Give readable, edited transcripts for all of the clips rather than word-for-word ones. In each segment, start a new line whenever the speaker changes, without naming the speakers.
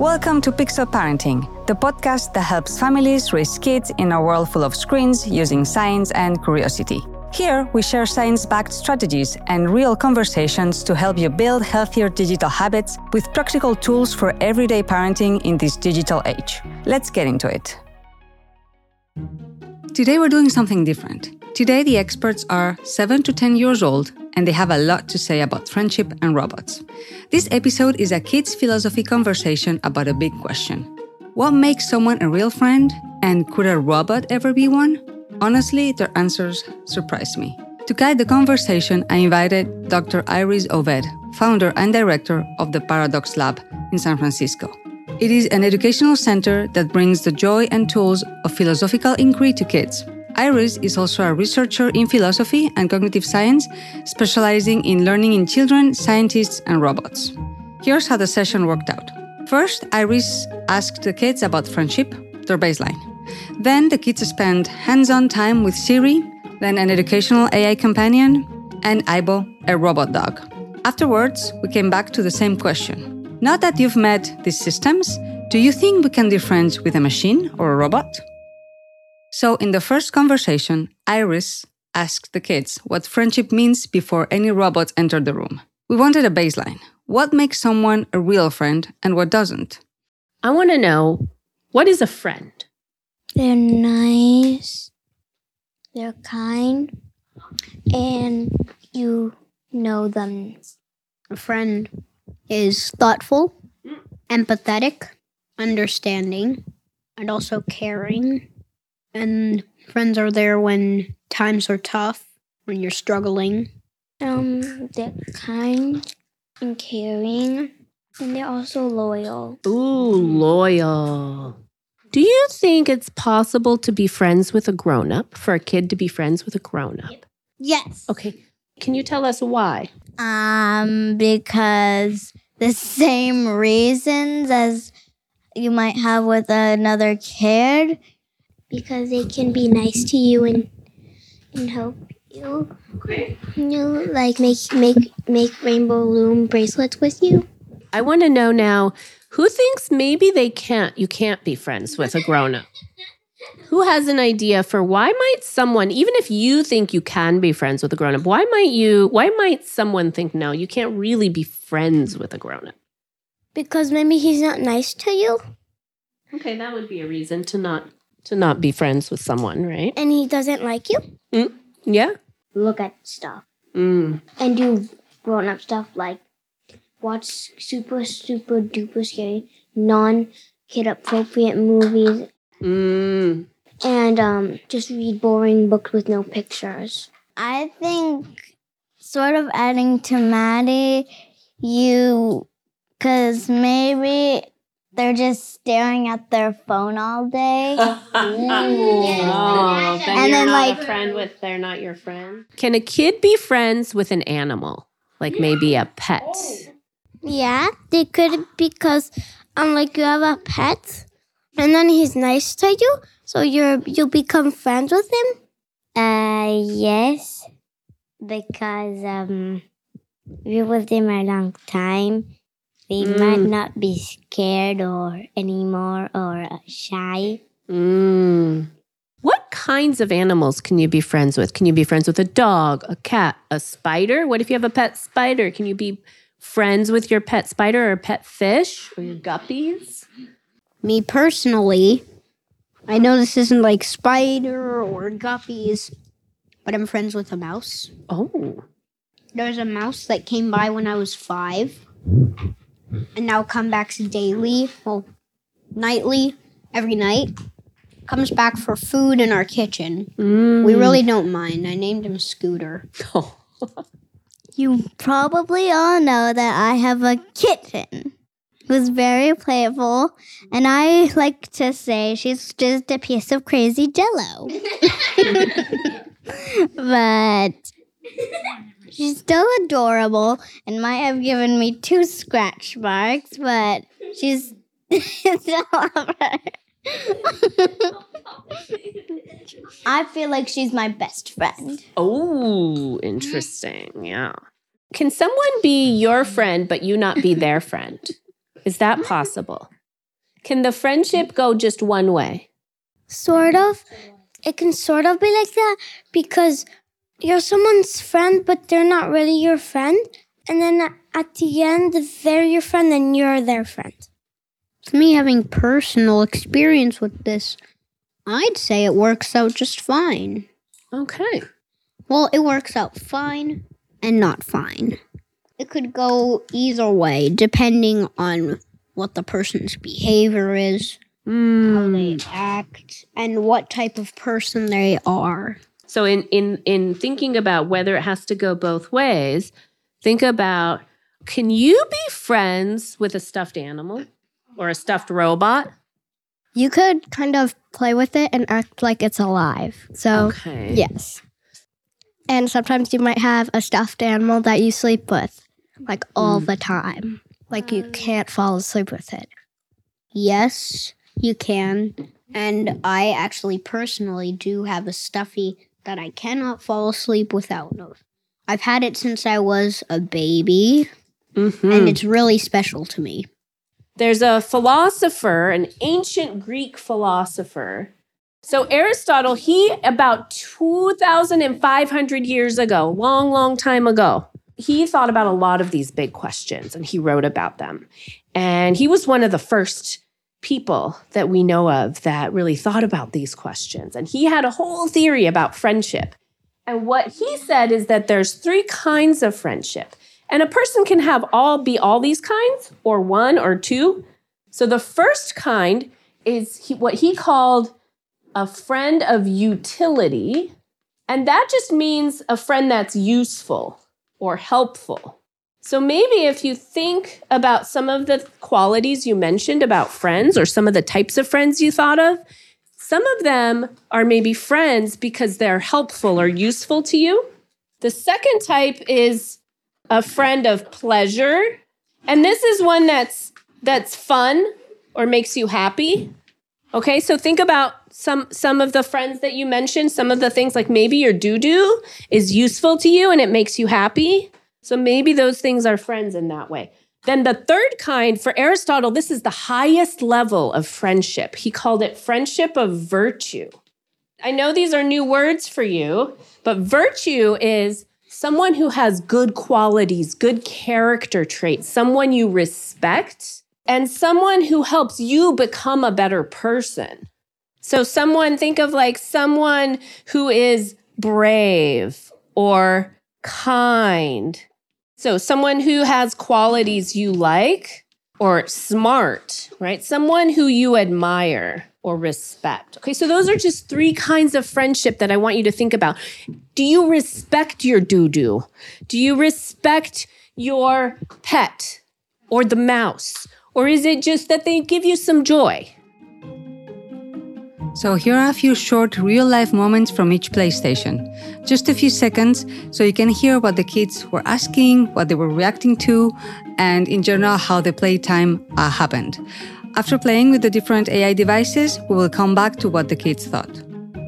Welcome to Pixel Parenting, the podcast that helps families raise kids in a world full of screens using science and curiosity. Here, we share science-backed strategies and real conversations to help you build healthier digital habits with practical tools for everyday parenting in this digital age. Let's get into it. Today, we're doing something different. Today, the experts are 7 to 10 years old, and they have a lot to say about friendship and robots. This episode is a kids' philosophy conversation about a big question. What makes someone a real friend? And could a robot ever be one? Honestly, their answers surprised me. To guide the conversation, I invited Dr. Iris Oved, founder and director of the Paradox Lab in San Francisco. It is an educational center that brings the joy and tools of philosophical inquiry to kids. Iris is also a researcher in philosophy and cognitive science, specializing in learning in children, scientists, and robots. Here's how the session worked out. First, Iris asked the kids about friendship, their baseline. Then the kids spent hands-on time with Siri, then an educational AI companion, and Aibo, a robot dog. Afterwards, we came back to the same question. Now that you've met these systems, do you think we can be friends with a machine or a robot? So in the first conversation, Iris asked the kids what friendship means before any robots entered the room. We wanted a baseline. What makes someone a real friend and what doesn't?
I want to know, what is a friend?
They're nice, they're kind, and you know them.
A friend is thoughtful, empathetic, understanding, and also caring. And friends are there when times are tough, when you're struggling.
They're kind and caring, and they're also loyal.
Ooh, loyal. Do you think it's possible to be friends with a grown-up, for a kid to be friends with a grown-up?
Yes.
Okay. Can you tell us why?
Because the same reasons as you might have with another kid. Because they can be nice to you and help you.
Great.
Like make rainbow loom bracelets with you.
I want to know now, who thinks maybe you can't be friends with a grown-up? Who has an idea for why might someone, even if you think you can be friends with a grown-up, why might someone think, no, you can't really be friends with a grown-up?
Because maybe he's not nice to you.
Okay, that would be a reason to not be friends with someone, right?
And he doesn't like you.
Yeah?
Look at stuff. And do grown-up stuff like watch super, super duper scary, non-kid appropriate movies. And just read boring books with no pictures. I think sort of adding to Maddie, because maybe they're just staring at their phone all day.
They're not your friend. Can a kid be friends with an animal? Like maybe a pet?
Yeah, they could, because you have a pet and then he's nice to you, so you'll become friends with him? Yes, because we with him a long time. They might not be scared anymore or shy.
What kinds of animals can you be friends with? Can you be friends with a dog, a cat, a spider? What if you have a pet spider? Can you be friends with your pet spider or pet fish or your guppies?
Me personally, I know this isn't like spider or guppies, but I'm friends with a mouse.
Oh.
There's a mouse that came by when I was 5. And now comes back daily, nightly, every night. Comes back for food in our kitchen. We really don't mind. I named him Scooter.
Oh.
You probably all know that I have a kitten who's very playful, and I like to say she's just a piece of crazy Jell-O. But she's still adorable and might have given me 2 scratch marks, but she's still alright. I feel like she's my best friend.
Oh, interesting. Yeah. Can someone be your friend, but you not be their friend? Is that possible? Can the friendship go just one way?
Sort of. It can sort of be like that because you're someone's friend, but they're not really your friend. And then at the end, if they're your friend, then you're their friend.
To me, having personal experience with this, I'd say it works out just fine.
Okay.
Well, it works out fine and not fine. It could go either way, depending on what the person's behavior is, how they act, and what type of person they are.
So in thinking about whether it has to go both ways, think about, can you be friends with a stuffed animal or a stuffed robot?
You could kind of play with it and act like it's alive. So,
Okay.
yes. And sometimes you might have a stuffed animal that you sleep with, like all the time. Like you can't fall asleep with it.
Yes, you can. And I actually personally do have a stuffy that I cannot fall asleep without. I've had it since I was a baby, and it's really special to me.
There's a philosopher, an ancient Greek philosopher. So Aristotle, he about 2,500 years ago, long time ago, he thought about a lot of these big questions and he wrote about them. And he was one of the first people that we know of that really thought about these questions. And he had a whole theory about friendship. And what he said is that there's 3 kinds of friendship. And a person can have all these kinds, or 1 or 2. So the first kind is what he called a friend of utility. And that just means a friend that's useful or helpful. So maybe if you think about some of the qualities you mentioned about friends or some of the types of friends you thought of, some of them are maybe friends because they're helpful or useful to you. The second type is a friend of pleasure. And this is one that's fun or makes you happy. Okay, so think about some of the friends that you mentioned, some of the things like maybe your doo-doo is useful to you and it makes you happy. So maybe those things are friends in that way. Then the third kind, for Aristotle, this is the highest level of friendship. He called it friendship of virtue. I know these are new words for you, but virtue is someone who has good qualities, good character traits, someone you respect, and someone who helps you become a better person. So think of like someone who is brave or kind. So someone who has qualities you like, or smart, right? Someone who you admire or respect. Okay, so those are just 3 kinds of friendship that I want you to think about. Do you respect your doo-doo? Do you respect your pet or the mouse? Or is it just that they give you some joy?
So here are a few short real-life moments from each PlayStation. Just a few seconds so you can hear what the kids were asking, what they were reacting to, and in general how the playtime happened. After playing with the different AI devices, we will come back to what the kids thought.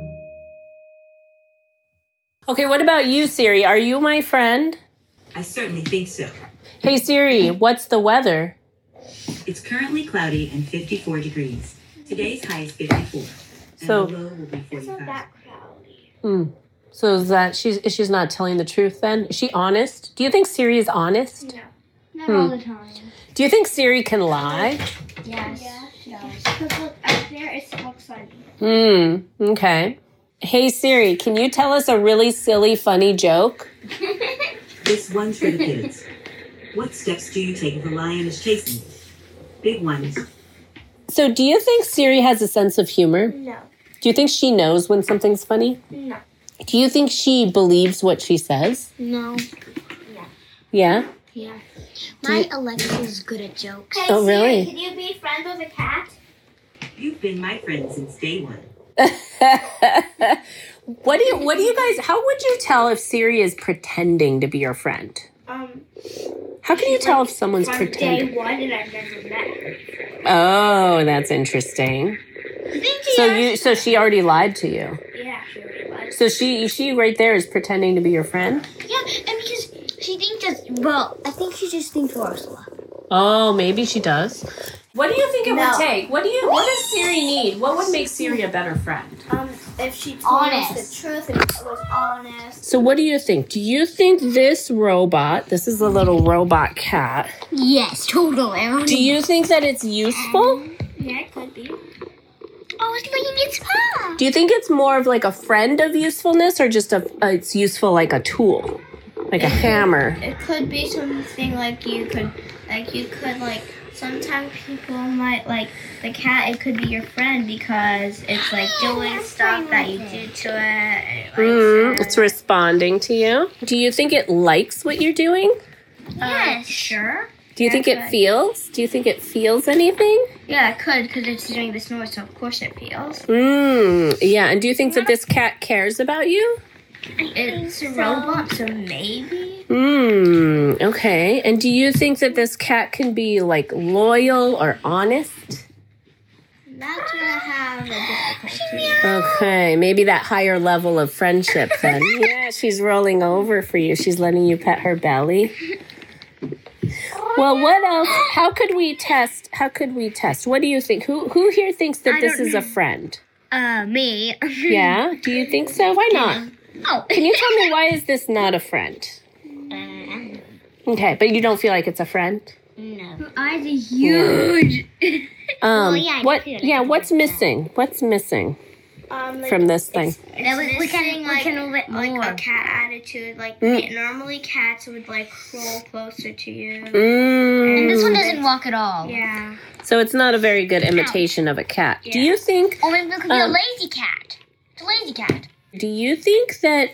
Okay, what about you, Siri? Are you my friend?
I certainly think so.
Hey, Siri, what's the weather?
It's currently cloudy and 54 degrees. Today's high is 54. And
So-
the low will be 45.
So is that she's not telling the truth then? Is she honest? Do you think Siri is honest?
Not all the time.
Do you think Siri can lie?
Yes. Because look, up there it looks funny.
Okay. Hey, Siri, can you tell us a really silly, funny joke?
This one's for the kids. What steps do you take if a lion is chasing you? Big ones.
So do you think Siri has a sense of humor?
No.
Do you think she knows when something's funny?
No.
Do you think she believes what she says?
No.
Yeah?
Yeah. My Alexa is good at jokes. Hey,
Oh, really?
Siri, can you be friends with a cat?
You've been my friend since day one.
What do you guys, how would you tell if Siri is pretending to be your friend? How can you tell if someone's
From
pretending?
day one, and I've never met her.
Oh, that's interesting.
I think
So she already lied to you.
Yeah, she really was.
So she right there is pretending to be your friend?
Yeah, and because she thinks that, well, I think she just thinks we're a lot.
Oh, maybe she does. What do you think it would take? What does Siri need? What would make Siri a better friend?
If she told us the truth and was honest.
So what do you think? Do you think this robot, this is a little robot cat,
Yes, totally.
do you think that it's useful?
Yeah, it could be. Oh, it's licking its paw.
Do you think it's more of like a friend of usefulness or just it's useful like a tool? Like a hammer?
It could be something like you could sometimes people might like the cat. It could be your friend because it's like doing stuff that you do to it. And
It's responding to you. Do you think it likes what you're doing?
yes, sure.
Do you think it feels? Do you think it feels anything?
Yeah, it could because it's doing this noise, so of course it feels.
Yeah. And do you think that this cat cares about you?
It's a robot, so maybe.
Okay. And do you think that this cat can be like loyal or honest?
That's gonna have a difficulty.
Okay, maybe that higher level of friendship then. Yeah, she's rolling over for you. She's letting you pet her belly. Well, what else? How could we test? What do you think? Who here thinks that this is a friend?
Me.
Yeah? Do you think so? Why not?
Oh.
Can you tell me why is this not a friend? Okay, but you don't feel like it's a friend?
No. Eyes are huge.
What's missing? What's missing from this thing?
We can like a cat attitude. Like normally cats would like crawl closer to you.
And
This one doesn't walk at all. Yeah.
So it's not a very good imitation of a cat.
Yeah.
Do you think?
Or maybe it could be a lazy cat. It's a lazy cat.
Do you think that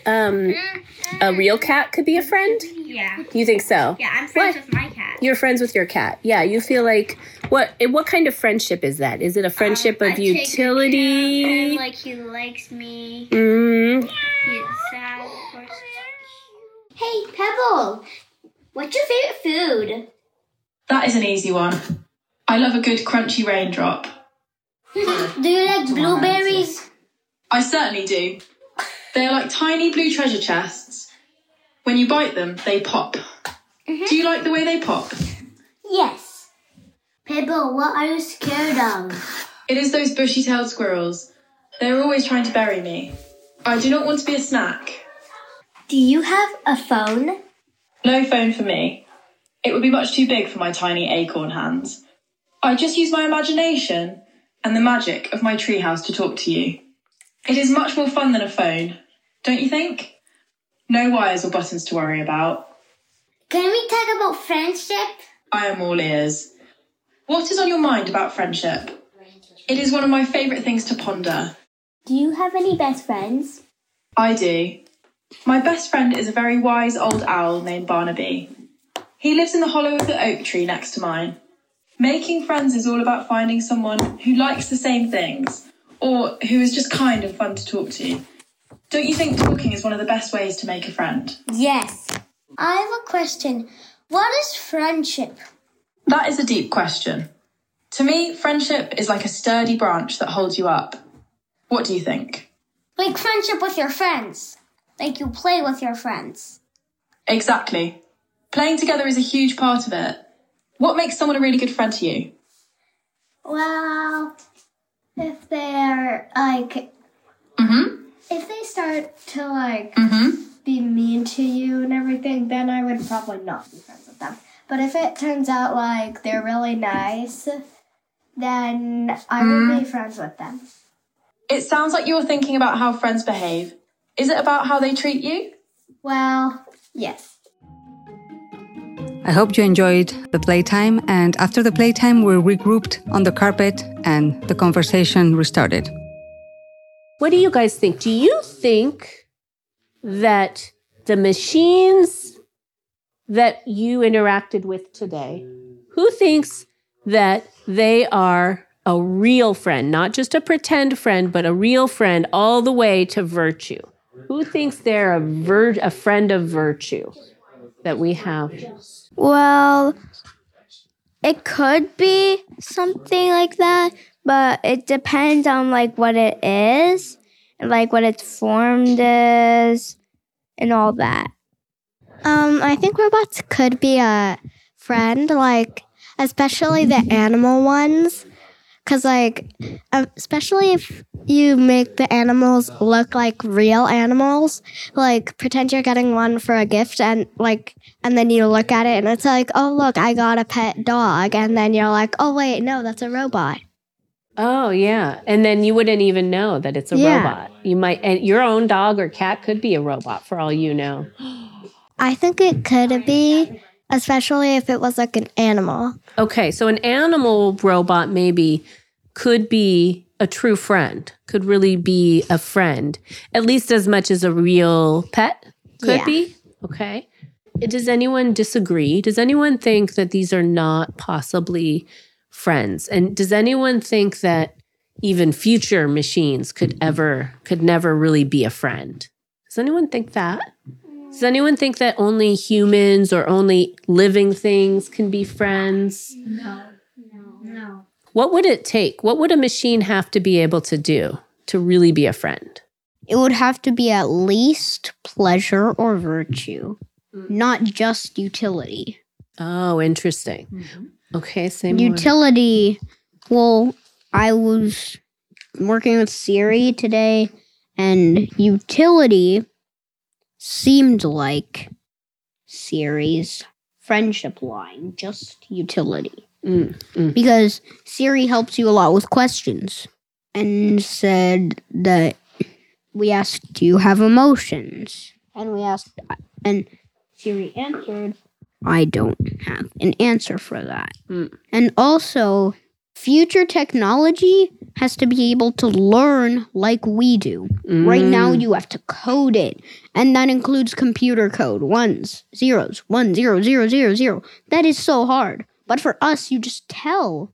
a real cat could be a friend?
Yeah.
You think so?
Yeah, I'm friends with my cat.
You're friends with your cat. Yeah, you feel like what kind of friendship is that? Is it a friendship of utility?
And like he likes me. He's sad, of course. Hey, Pebble, what's your favorite food?
That is an easy one. I love a good crunchy raindrop.
Do you like blueberries?
I certainly do. They are like tiny blue treasure chests. When you bite them, they pop. Do you like the way they pop?
Yes. Pebble, what are you scared of?
It is those bushy-tailed squirrels. They are always trying to bury me. I do not want to be a snack.
Do you have a phone?
No phone for me. It would be much too big for my tiny acorn hands. I just use my imagination and the magic of my treehouse to talk to you. It is much more fun than a phone, don't you think? No wires or buttons to worry about.
Can we talk about friendship?
I am all ears. What is on your mind about friendship? It is one of my favourite things to ponder.
Do you have any best friends?
I do. My best friend is a very wise old owl named Barnaby. He lives in the hollow of the oak tree next to mine. Making friends is all about finding someone who likes the same things, or who is just kind and fun to talk to. Don't you think talking is one of the best ways to make a friend?
Yes. I have a question. What is friendship?
That is a deep question. To me, friendship is like a sturdy branch that holds you up. What do you think?
Like friendship with your friends. Like you play with your friends.
Exactly. Playing together is a huge part of it. What makes someone a really good friend to you?
Well, if they're like... If they start to like be mean to you and everything, then I would probably not be friends with them. But if it turns out like they're really nice, then I would be friends with them.
It sounds like you're thinking about how friends behave. Is it about how they treat you?
Well, yes.
I hope you enjoyed the playtime, and after the playtime, we regrouped on the carpet and the conversation restarted.
What do you guys think? Do you think that the machines that you interacted with today, who thinks that they are a real friend, not just a pretend friend, but a real friend all the way to virtue? Who thinks they're a friend of virtue that we have?
Well, it could be something like that, but it depends on like what it is and like what its form is and all that. I think robots could be a friend. Like
especially the animal ones. Because, like, especially if you make the animals look like real animals, like, pretend you're getting one for a gift and then you look at it and it's like, oh, look, I got a pet dog. And then you're like, oh, wait, no, that's a robot.
Oh, yeah. And then you wouldn't even know that it's a robot. You might, and your own dog or cat could be a robot for all you know.
I think it could be, especially if it was like an animal.
Okay, so an animal robot maybe could be a true friend, could really be a friend, at least as much as a real pet could be. Okay. Does anyone disagree? Does anyone think that these are not possibly friends? And does anyone think that even future machines could never really be a friend? Does anyone think that? Does anyone think that only humans or only living things can be friends?
No.
What would it take? What would a machine have to be able to do to really be a friend?
It would have to be at least pleasure or virtue, not just utility.
Oh, interesting. Okay, say more.
Utility. Well, I was working with Siri today, and utility seemed like Siri's friendship line, just utility. Because Siri helps you a lot with questions, and said that we asked, do you have emotions? And Siri answered, I don't have an answer for that. And also, future technology has to be able to learn like we do. Right now, you have to code it. And that includes computer code. Ones, zeros, 1 0 0 0 0. That is so hard. But for us, you just tell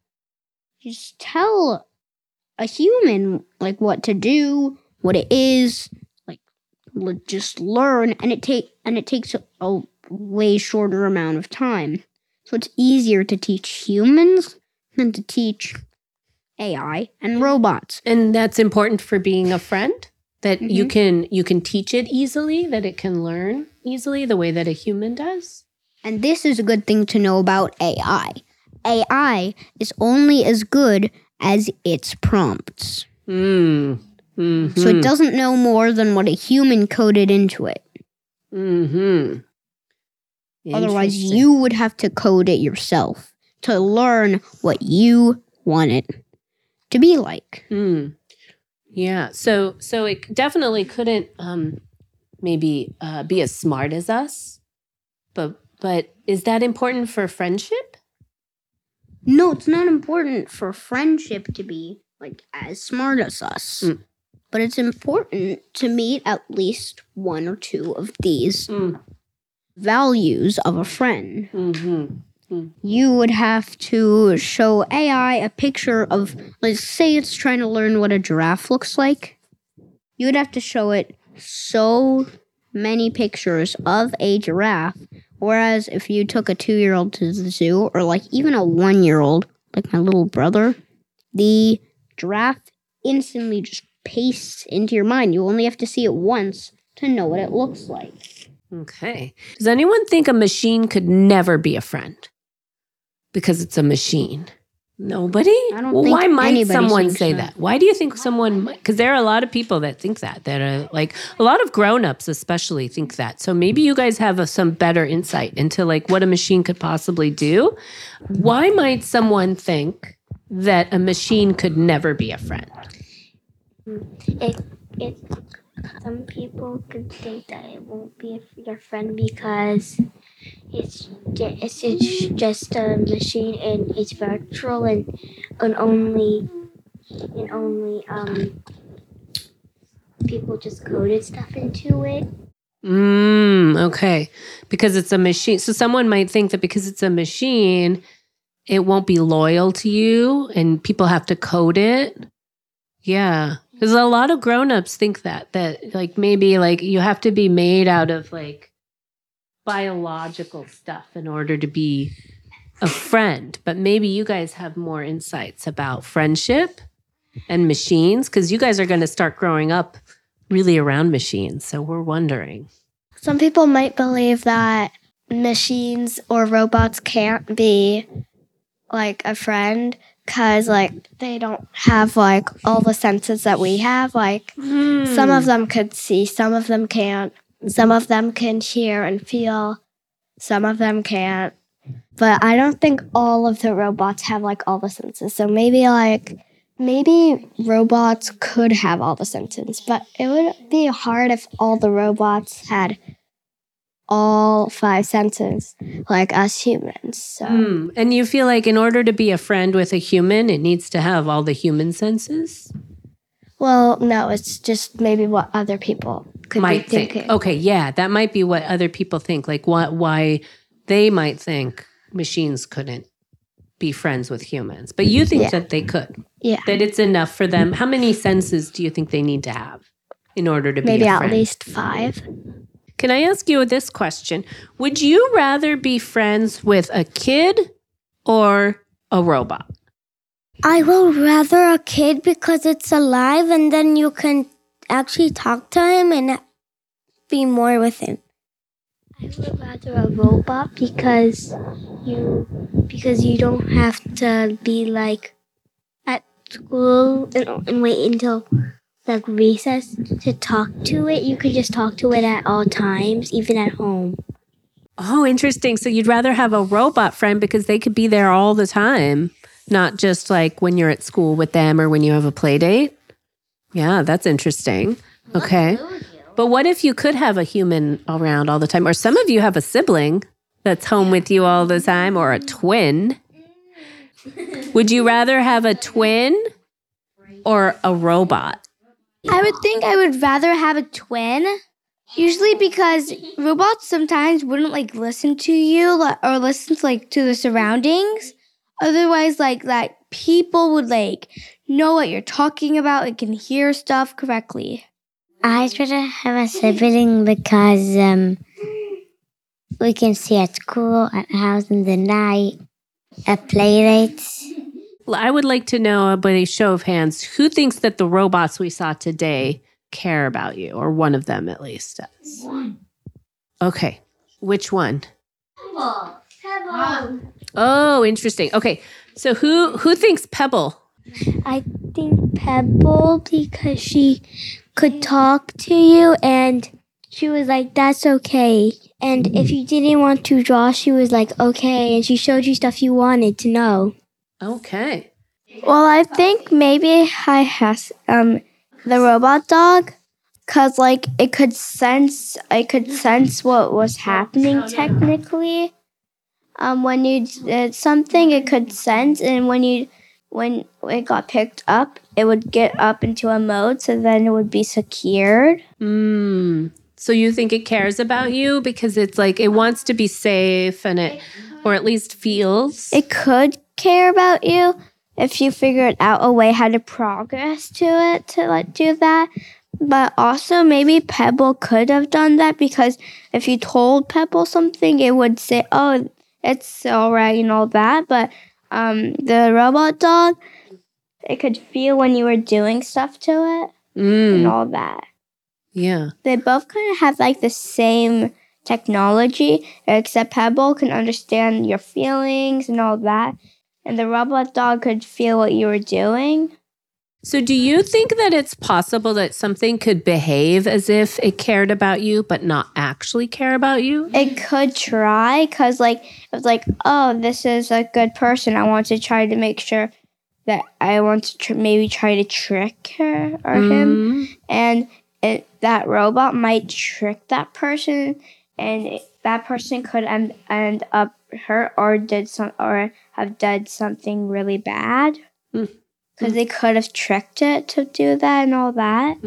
a human like what to do, what it is, like just learn, and it takes a way shorter amount of time. So it's easier to teach humans than to teach AI and robots.
And that's important for being a friend, that you can teach it easily, that it can learn easily the way that a human does.
And this is a good thing to know about AI. AI is only as good as its prompts. So it doesn't know more than what a human coded into it. Otherwise, you would have to code it yourself to learn what you want it to be like.
Yeah. So it definitely couldn't maybe be as smart as us. But is that important for friendship?
No, it's not important for friendship to be like as smart as us. But it's important to meet at least one or two of these values of a friend. You would have to show AI a picture of, let's say it's trying to learn what a giraffe looks like. You would have to show it so many pictures of a giraffe. Whereas if you took a 2-year-old to the zoo, or like even a 1-year-old, like my little brother, the giraffe instantly just pastes into your mind. You only have to see it once to know what it looks like.
Okay. Does anyone think a machine could never be a friend because it's a machine? Nobody?
I don't think
why might
anybody
someone
thinks
say
so.
that? Why do you think someone might? Because there are a lot of people that think that are like, a lot of grown-ups especially think that. So maybe you guys have some better insight into like what a machine could possibly do. Why might someone think that a machine could never be a friend?
Some people could think that it won't be your friend because it's just a machine and it's virtual and only people just coded stuff into it.
Okay. Because it's a machine. So someone might think that because it's a machine, it won't be loyal to you and people have to code it. Yeah. Because a lot of grown-ups think that like maybe like you have to be made out of like biological stuff in order to be a friend. But maybe you guys have more insights about friendship and machines because you guys are going to start growing up really around machines. So we're wondering.
Some people might believe that machines or robots can't be like a friend because like they don't have like all the senses that we have. Like some of them could see, some of them can't. Some of them can hear and feel, some of them can't. But I don't think all of the robots have like all the senses. So maybe robots could have all the senses, but it would be hard if all the robots had all 5 senses like us humans. So
And you feel like in order to be a friend with a human, it needs to have all the human senses?
well, no, it's just maybe what other people could
Might
be
think.
thinking.
Okay, yeah, that might be what other people think. Like why they might think machines couldn't be friends with humans. But you think that they could.
Yeah.
That it's enough for them. How many senses do you think they need to have in order to
Maybe
be a
at
friend?
least 5.
Can I ask you this question? Would you rather be friends with a kid or a robot?
I will rather a kid because it's alive and then you can actually talk to him and be more with him. I would rather a robot because you don't have to be like at school and wait until like recess to talk to it. You could just talk to it at all times, even at home.
Oh, interesting. So you'd rather have a robot friend because they could be there all the time, not just like when you're at school with them or when you have a play date? Yeah, that's interesting. Okay. But what if you could have a human around all the time? Or some of you have a sibling that's home with you all the time or a twin. Would you rather have a twin or a robot?
I would think I would rather have a twin. Usually because robots sometimes wouldn't like listen to you or listen to like to the surroundings. Otherwise, like that people would like know what you're talking about and can hear stuff correctly.
I'd rather have a sibling because we can see at school, at house in the night, at play dates.
I would like to know, by a show of hands, who thinks that the robots we saw today care about you, or one of them at least does? Okay. Which one?
Pebble.
Oh, interesting. Okay. So who thinks Pebble?
I think Pebble because she could talk to you and she was like, that's okay. And if you didn't want to draw, she was like, okay. And she showed you stuff you wanted to know.
Okay.
Well, I think maybe I has the robot dog because like it could sense what was happening technically. When you did something, it could sense, and when it got picked up, it would get up into a mode, so then it would be secured.
So you think it cares about you because it's like it wants to be safe and it, or at least feels.
It could care about you if you figured out a way how to progress to it to like do that. But also maybe Pebble could have done that because if you told Pebble something, it would say, oh, it's all right and all that. But the robot dog, it could feel when you were doing stuff to it and all that.
Yeah.
They both kind of have like the same technology, except Pebble can understand your feelings and all that. And the robot dog could feel what you were doing.
So do you think that it's possible that something could behave as if it cared about you, but not actually care about you?
It could try, because like, it's like, oh, this is a good person. I want to try to make sure that I want to maybe try to trick her or him. And that robot might trick that person, and that person could end up hurt or have done something really bad. Because they could have tricked it to do that and all that.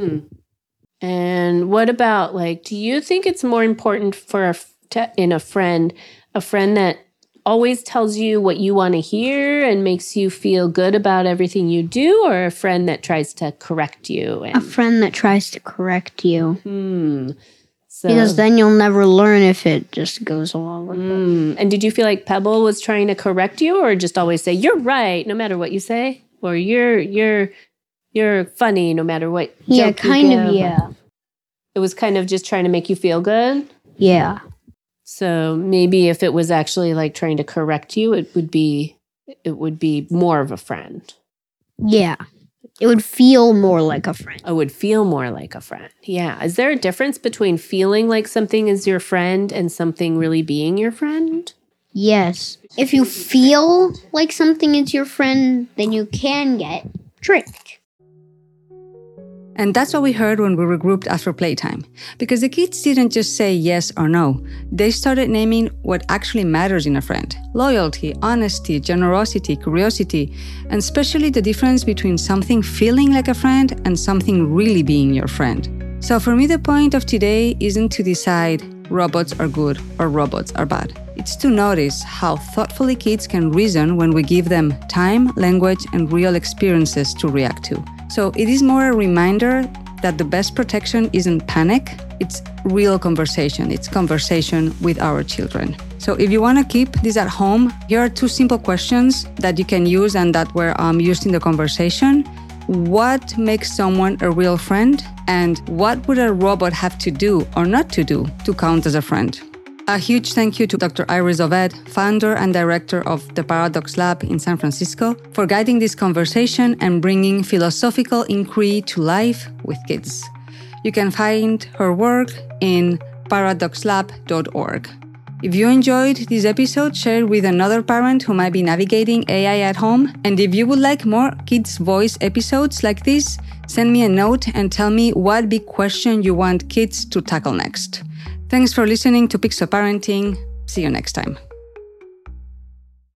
And what about, like, do you think it's more important for a friend that always tells you what you want to hear and makes you feel good about everything you do, or a friend that tries to correct you?
A friend that tries to correct you.
So,
Because then you'll never learn if it just goes along with it.
And did you feel like Pebble was trying to correct you, or just always say, you're right, no matter what you say? Or you're funny no matter what joke you give?
Yeah.
It was kind of just trying to make you feel good?
Yeah.
So maybe if it was actually like trying to correct you, it would be it would be more of a friend.
Yeah. It would feel more like a friend.
It would feel more like a friend. Yeah. Is there a difference between feeling like something is your friend and something really being your friend?
Yes. If you feel like something is your friend, then you can get tricked.
And that's what we heard when we regrouped after playtime. Because the kids didn't just say yes or no. They started naming what actually matters in a friend. Loyalty, honesty, generosity, curiosity, and especially the difference between something feeling like a friend and something really being your friend. So for me, the point of today isn't to decide robots are good or robots are bad. It's to notice how thoughtfully kids can reason when we give them time, language, and real experiences to react to. So it is more a reminder that the best protection isn't panic, it's real conversation. It's conversation with our children. So if you want to keep this at home, here are 2 simple questions that you can use and that were used in the conversation. What makes someone a real friend? And what would a robot have to do or not to do to count as a friend? A huge thank you to Dr. Iris Oved, founder and director of the Paradox Lab in San Francisco, for guiding this conversation and bringing philosophical inquiry to life with kids. You can find her work in paradoxlab.org. If you enjoyed this episode, share it with another parent who might be navigating AI at home. And if you would like more Kids Voice episodes like this, send me a note and tell me what big question you want kids to tackle next. Thanks for listening to Pixel Parenting. See you next time.